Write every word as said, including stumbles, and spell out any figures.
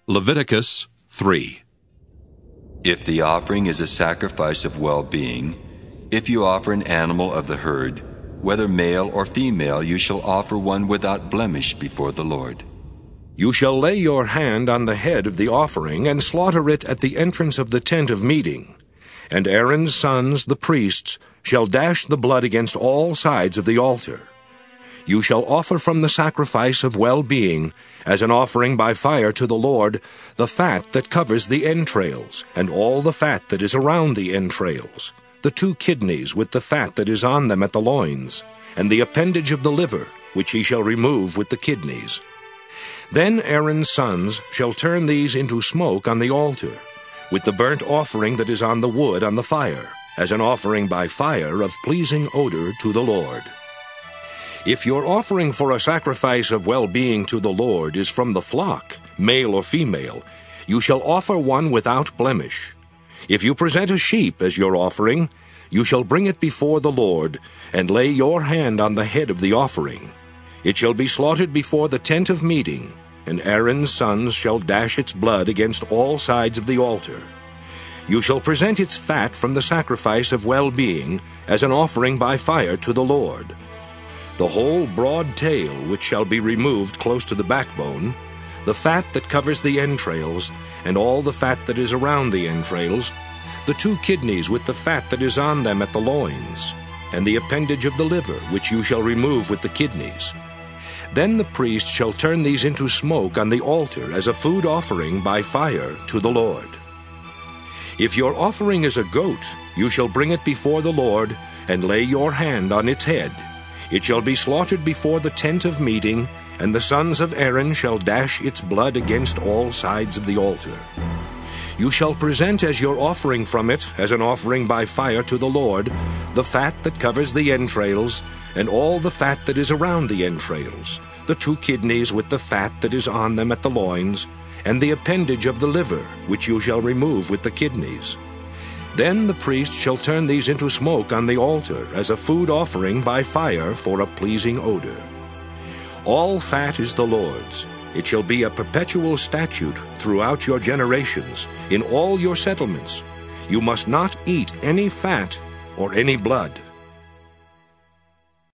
Leviticus three. If the offering is a sacrifice of well-being, if you offer an animal of the herd, whether male or female, you shall offer one without blemish before the Lord. You shall lay your hand on the head of the offering and slaughter it at the entrance of the tent of meeting. And Aaron's sons, the priests, shall dash the blood against all sides of the altar. You shall offer from the sacrifice of well-being, as an offering by fire to the Lord, the fat that covers the entrails, and all the fat that is around the entrails, the two kidneys with the fat that is on them at the loins, and the appendage of the liver, which he shall remove with the kidneys. Then Aaron's sons shall turn these into smoke on the altar, with the burnt offering that is on the wood on the fire, as an offering by fire of pleasing odor to the Lord. If your offering for a sacrifice of well-being to the Lord is from the flock, male or female, you shall offer one without blemish. If you present a sheep as your offering, you shall bring it before the Lord, and lay your hand on the head of the offering. It shall be slaughtered before the tent of meeting, and Aaron's sons shall dash its blood against all sides of the altar. You shall present its fat from the sacrifice of well-being as an offering by fire to the Lord. The whole broad tail which shall be removed close to the backbone, the fat that covers the entrails, and all the fat that is around the entrails, the two kidneys with the fat that is on them at the loins, and the appendage of the liver which you shall remove with the kidneys. Then the priest shall turn these into smoke on the altar as a food offering by fire to the Lord. If your offering is a goat, you shall bring it before the Lord, and lay your hand on its head. It shall be slaughtered before the tent of meeting, and the sons of Aaron shall dash its blood against all sides of the altar. You shall present as your offering from it, as an offering by fire to the Lord, the fat that covers the entrails, and all the fat that is around the entrails, the two kidneys with the fat that is on them at the loins, and the appendage of the liver, which you shall remove with the kidneys. Then the priest shall turn these into smoke on the altar as a food offering by fire for a pleasing odor. All fat is the Lord's. It shall be a perpetual statute throughout your generations, in all your settlements. You must not eat any fat or any blood.